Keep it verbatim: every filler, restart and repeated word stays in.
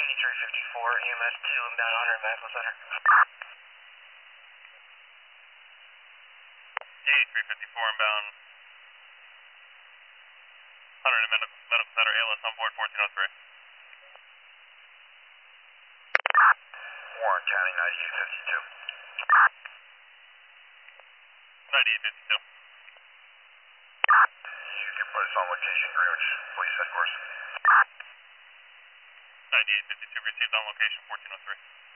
ninety-three fifty-four, E M S two, inbound Hunter and Medical Center. ninety-three fifty-four, inbound Hunter and Medical, medical Center, A L S on board fourteen oh three. Warren County, ninety-eight fifty-two. ninety-eight fifty-two. You can put us on location, Greenwich Police Headquarters. ninety-eight fifty-two, received on location fourteen oh three.